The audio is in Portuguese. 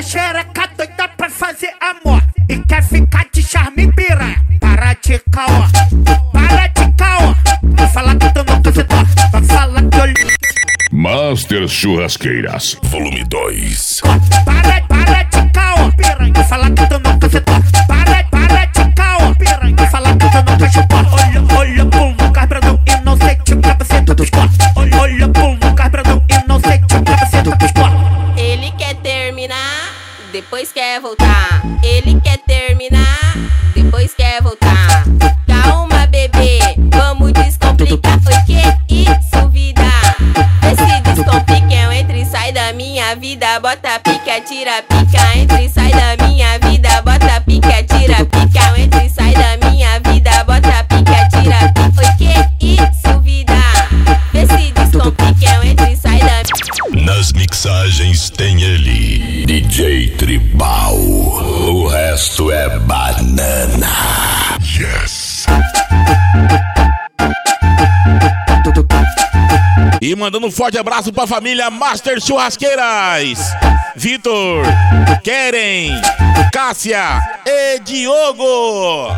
xereca doida pra fazer amor e quer ficar de charme piranha. Para de caô, para de caô. Vou falar que tu não cacetou, vai falar que eu... Master Churrasqueiras, volume 2. Para de caô, piranha. Vou falar que tu não cacetou. Para de caô, piranha. Vou falar que tu não cacetou. Olha pro Lucas Brandão, inocente, cabeceta dos corpos. Olha pro Lucas Brandão, inocente, cabeceta dos corpos. Ele quer terminar, depois quer voltar. Ele quer terminar, depois quer voltar. Calma, bebê, vamos descomplicar. Oi, que isso, vida? Vê se descomplica, entra e sai da minha vida. Bota pica, tira pica, entra e sai da minha vida. Bota pica, tira pica, entra e sai da minha vida. Bota pica, tira pica. Oi, que isso, vida? Vê se descomplica, entra e sai da... Nas mixagens tem ele, DJ Tribal. O resto é banana. Yes. E mandando um forte abraço pra família Master Churrasqueiras. Vitor, Keren, Cássia e Diogo.